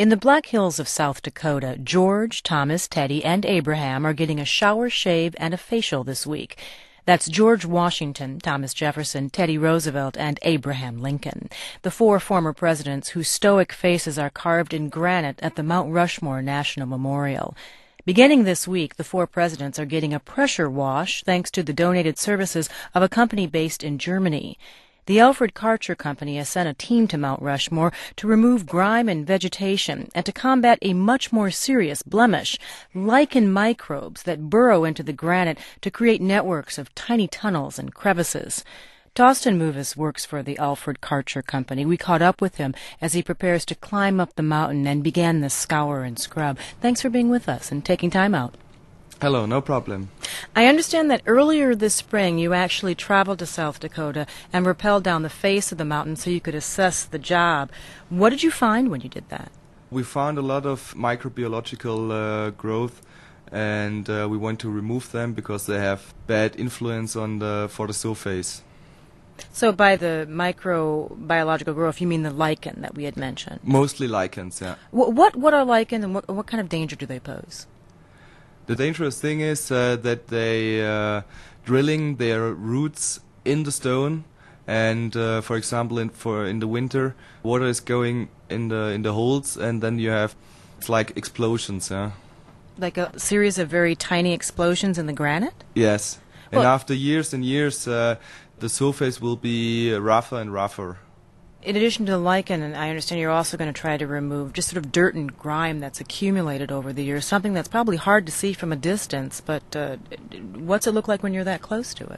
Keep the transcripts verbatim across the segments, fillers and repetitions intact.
In the Black Hills of South Dakota, George, Thomas, Teddy, and Abraham are getting a shower, shave, and a facial this week. That's George Washington, Thomas Jefferson, Teddy Roosevelt, and Abraham Lincoln, the four former presidents whose stoic faces are carved in granite at the Mount Rushmore National Memorial. Beginning this week, the four presidents are getting a pressure wash thanks to the donated services of a company based in Germany. The Alfred Karcher Company has sent a team to Mount Rushmore to remove grime and vegetation and to combat a much more serious blemish, lichen microbes that burrow into the granite to create networks of tiny tunnels and crevices. Torsten Movis works for the Alfred Karcher Company. We caught up with him as he prepares to climb up the mountain and began the scour and scrub. Thanks for being with us and taking time out. Hello, no problem. I understand that earlier this spring you actually traveled to South Dakota and rappelled down the face of the mountain so you could assess the job. What did you find when you did that? We found a lot of microbiological uh, growth, and uh, we want to remove them because they have bad influence on the for the surface. So by the microbiological growth, you mean the lichen that we had mentioned? Mostly lichens, yeah. What what, what are lichens, and what, what kind of danger do they pose? The dangerous thing is uh, that they uh, drilling their roots in the stone, and uh, for example, in for in the winter, water is going in the in the holes, and then you have it's like explosions, yeah. Like a series of very tiny explosions in the granite? Yes, Well, and after years and years, uh, the surface will be rougher and rougher. In addition to the lichen, and I understand you're also going to try to remove just sort of dirt and grime that's accumulated over the years, something that's probably hard to see from a distance, but uh, what's it look like when you're that close to it?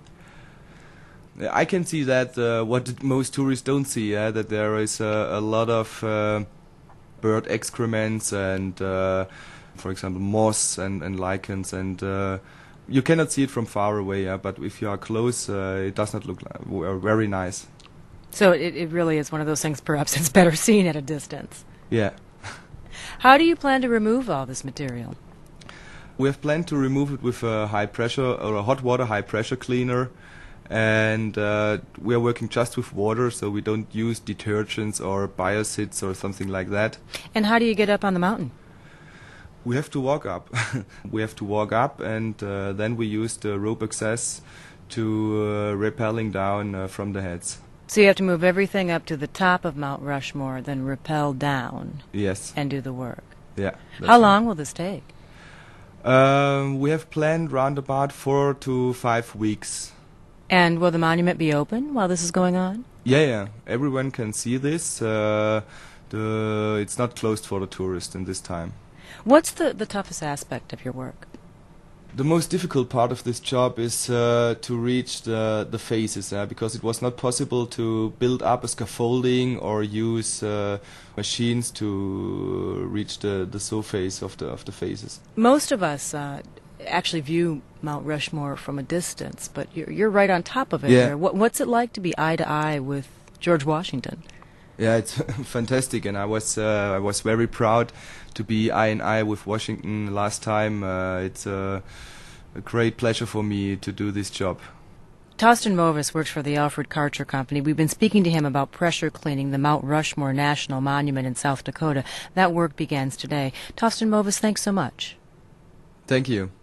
I can see that uh, what most tourists don't see, uh, that there is uh, a lot of uh, bird excrements and, uh, for example, moss and, and lichens, and uh, you cannot see it from far away, uh, but if you are close, uh, it does not look like, very nice. So it, it really is one of those things, perhaps it's better seen at a distance. Yeah. How do you plan to remove all this material? We have planned to remove it with a high pressure or a hot water high pressure cleaner, and uh, we are working just with water, so we don't use detergents or biocids or something like that. And how do you get up on the mountain? We have to walk up. We have to walk up, and uh, then we use the rope access to uh, rappelling down uh, from the heads. So you have to move everything up to the top of Mount Rushmore, then rappel down. Yes. And do the work. Yeah. How long will this take? Um, we have planned round about four to five weeks. And will the monument be open while this is going on? Yeah, yeah. Everyone can see this. Uh, the it's not closed for the tourists in this time. What's the, the toughest aspect of your work? The most difficult part of this job is uh, to reach the, the faces, uh, because it was not possible to build up a scaffolding or use uh, machines to reach the, the surface of the of the faces. Most of us uh, actually view Mount Rushmore from a distance, but you're, you're right on top of it. Yeah. There. What, what's it like to be eye to eye with George Washington? Yeah, it's fantastic, and I was uh, I was very proud to be eye in eye with Washington last time. Uh, it's uh, a great pleasure for me to do this job. Torsten Movis works for the Alfred Karcher Company. We've been speaking to him about pressure cleaning the Mount Rushmore National Monument in South Dakota. That work begins today. Torsten Movis, thanks so much. Thank you.